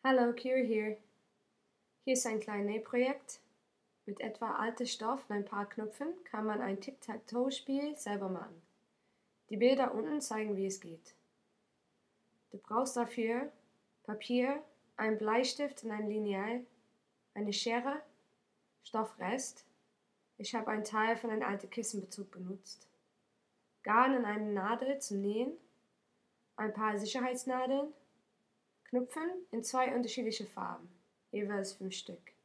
Hallo, Kira hier. Hier ist ein kleines Nähprojekt. Mit etwa altem Stoff und ein paar Knöpfen kann man ein Tic-Tac-Toe-Spiel selber machen. Die Bilder unten zeigen, wie es geht. Du brauchst dafür Papier, einen Bleistift und ein Lineal, eine Schere, Stoffrest. Ich habe einen Teil von einem alten Kissenbezug benutzt. Garn und eine Nadel zum Nähen, ein paar Sicherheitsnadeln, Knöpfen in zwei unterschiedliche Farben, jeweils 5 Stück.